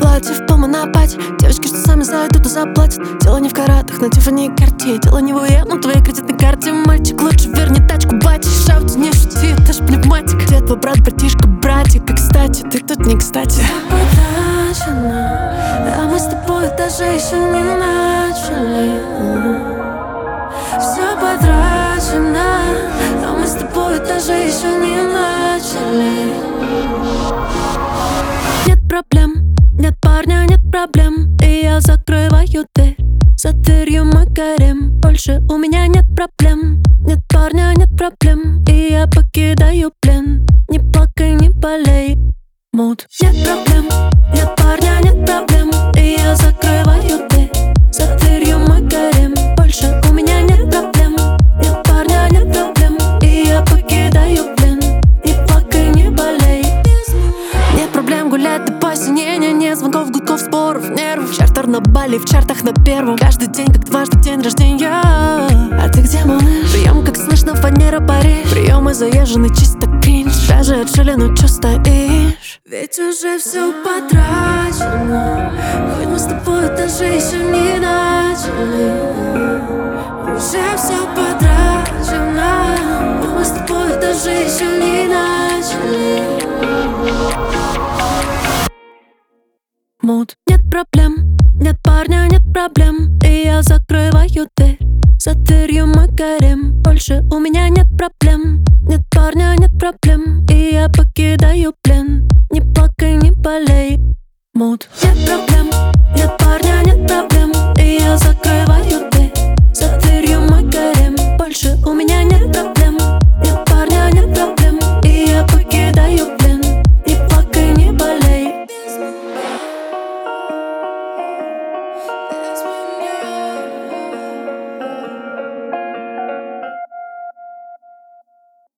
платьев по монопате. Девочки, что сами зайдут и заплатят. Дело не в каратах, на Тиффани и Карте. Дело не в УЕ, на твоей кредитной карте. Мальчик, лучше верни тачку, батя. Шаути, не шути, это ж пневматик. Где твой брат, братишка, братик? И кстати, ты тут не кстати. Потрачено, а мы с тобой даже еще не начали. Все потрачено, а мы с тобой даже еще не начали. Нет проблем, нет парня, нет проблем. И я закрываю дверь, за дверью мой гарем. Больше у меня нет проблем. Нет парня, нет проблем. И я покидаю плен. Не плакай, не болей. Мод. Нет проблем, нет парня, нет проблем. И я закрываю дверь, за дверью мой гарем. Больше у меня нет проблем. Нет парня, нет проблем. И я покидаю плен. Не плакай, не болей. Нет проблем гулять до посинения. Нет звонков, гудков, споров, нервов. Чартер на Бали, в чартах на первом. Каждый день, как дважды день рождения. А ты где, малыш? Прием, как слышно, фанера Париж. Приемы заезжены, чисто кринж. Даже отжили, ну чё стоишь? Ведь уже все потрачено. Хоть мы с тобой даже еще не начали. Уже все потрачено. Хоть мы с тобой даже еще не начали. Мод. Нет проблем, нет парня, нет проблем. И я закрываю дверь, за дверью мой гарем. Больше у меня нет проблем. Нет парня, нет проблем. И я покидаю плен. Не плакай, не болей. Мод. Нет проблем.